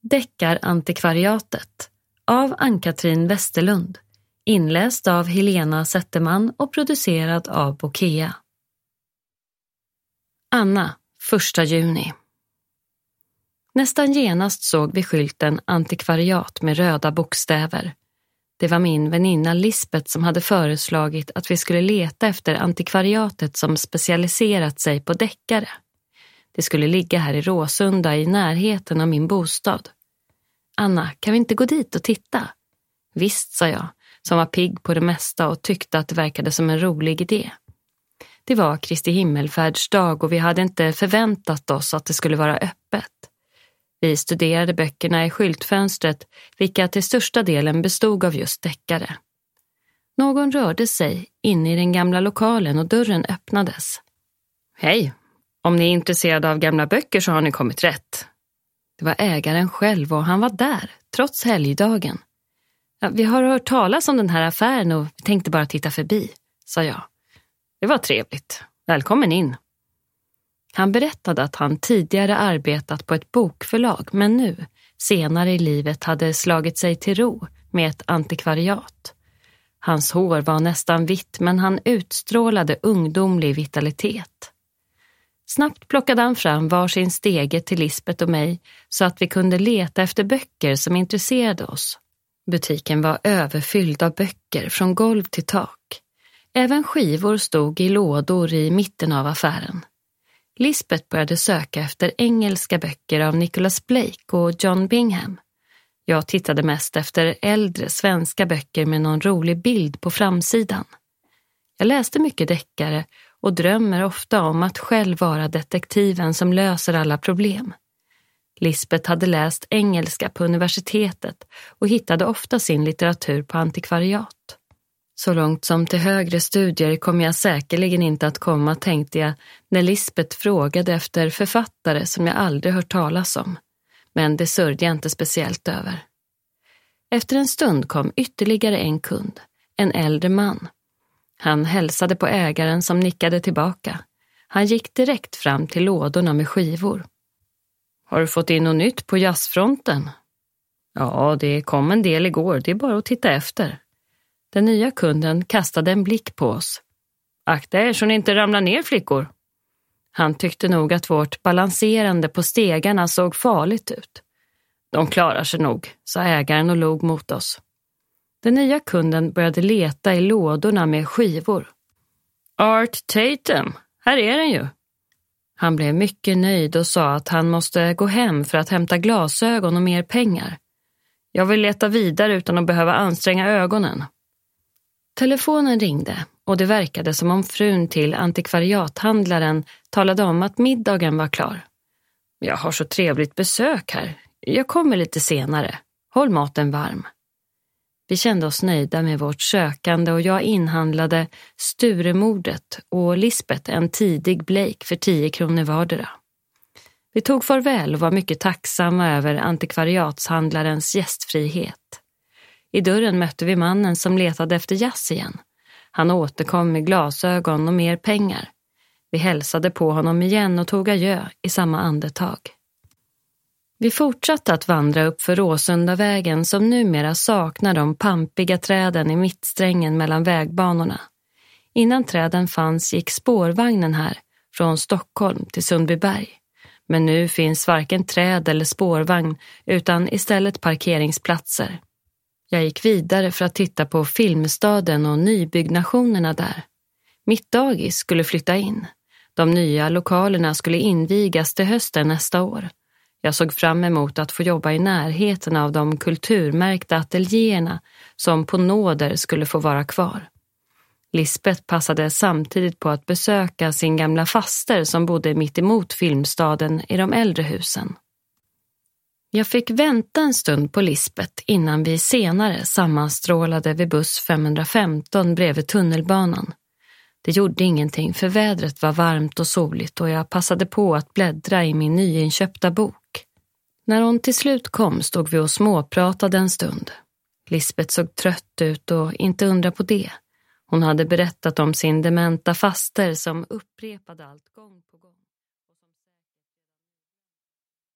Deckarantikvariatet av Ann-Katrin Westerlund, inläst av Helena Zetterman och producerad av Bokea. Anna, 1 juni. Nästan genast såg vi skylten antikvariat med röda bokstäver. Det var min väninna Lisbeth som hade föreslagit att vi skulle leta efter antikvariatet som specialiserat sig på deckare. Det skulle ligga här i Råsunda i närheten av min bostad. Anna, kan vi inte gå dit och titta? Visst, sa jag, som var pigg på det mesta och tyckte att det verkade som en rolig idé. Det var Kristi himmelfärdsdag och vi hade inte förväntat oss att det skulle vara öppet. Vi studerade böckerna i skyltfönstret, vilka till största delen bestod av just deckare. Någon rörde sig inne i den gamla lokalen och dörren öppnades. Hej, om ni är intresserade av gamla böcker så har ni kommit rätt. Det var ägaren själv och han var där, trots helgdagen. Ja, vi har hört talas om den här affären och vi tänkte bara titta förbi, sa jag. Det var trevligt. Välkommen in. Han berättade att han tidigare arbetat på ett bokförlag men nu, senare i livet, hade slagit sig till ro med ett antikvariat. Hans hår var nästan vitt men han utstrålade ungdomlig vitalitet. Snabbt plockade han fram varsin stege till Lisbeth och mig så att vi kunde leta efter böcker som intresserade oss. Butiken var överfylld av böcker från golv till tak. Även skivor stod i lådor i mitten av affären. Lisbeth började söka efter engelska böcker av Nicholas Blake och John Bingham. Jag tittade mest efter äldre svenska böcker med någon rolig bild på framsidan. Jag läste mycket deckare och drömmer ofta om att själv vara detektiven som löser alla problem. Lisbeth hade läst engelska på universitetet och hittade ofta sin litteratur på antikvariat. Så långt som till högre studier kom jag säkerligen inte att komma, tänkte jag när Lisbeth frågade efter författare som jag aldrig hört talas om. Men det sörjde jag inte speciellt över. Efter en stund kom ytterligare en kund, en äldre man. Han hälsade på ägaren som nickade tillbaka. Han gick direkt fram till lådorna med skivor. Har du fått in något nytt på jazzfronten? Ja, det kom en del igår, det är bara att titta efter. Den nya kunden kastade en blick på oss. Akta er så ni inte ramlar ner, flickor. Han tyckte nog att vårt balanserande på stegarna såg farligt ut. De klarar sig nog, sa ägaren och log mot oss. Den nya kunden började leta i lådorna med skivor. Art Tatum, här är den ju. Han blev mycket nöjd och sa att han måste gå hem för att hämta glasögon och mer pengar. Jag vill leta vidare utan att behöva anstränga ögonen. Telefonen ringde och det verkade som om frun till antikvariathandlaren talade om att middagen var klar. Jag har så trevligt besök här. Jag kommer lite senare. Håll maten varm. Vi kände oss nöjda med vårt sökande och jag inhandlade Sturemordet och Lisbeth en tidig Blake för 10 kronor vardera. Vi tog farväl och var mycket tacksamma över antikvariatshandlarens gästfrihet. I dörren mötte vi mannen som letade efter jazz igen. Han återkom med glasögon och mer pengar. Vi hälsade på honom igen och tog adjö i samma andetag. Vi fortsatte att vandra upp för Råsundavägen som numera saknar de pampiga träden i mittsträngen mellan vägbanorna. Innan träden fanns gick spårvagnen här från Stockholm till Sundbyberg. Men nu finns varken träd eller spårvagn utan istället parkeringsplatser. Jag gick vidare för att titta på Filmstaden och nybyggnationerna där. Mitt dagis skulle flytta in. De nya lokalerna skulle invigas till hösten nästa år. Jag såg fram emot att få jobba i närheten av de kulturmärkta ateljéerna som på nåder skulle få vara kvar. Lisbeth passade samtidigt på att besöka sin gamla faster som bodde mitt emot Filmstaden i de äldre husen. Jag fick vänta en stund på Lisbeth innan vi senare sammanstrålade vid buss 515 bredvid tunnelbanan. Det gjorde ingenting för vädret var varmt och soligt och jag passade på att bläddra i min nyinköpta bok. När hon till slut kom stod vi och småpratade en stund. Lisbeth såg trött ut och inte undra på det. Hon hade berättat om sin dementa faster som upprepade allt gång på gång.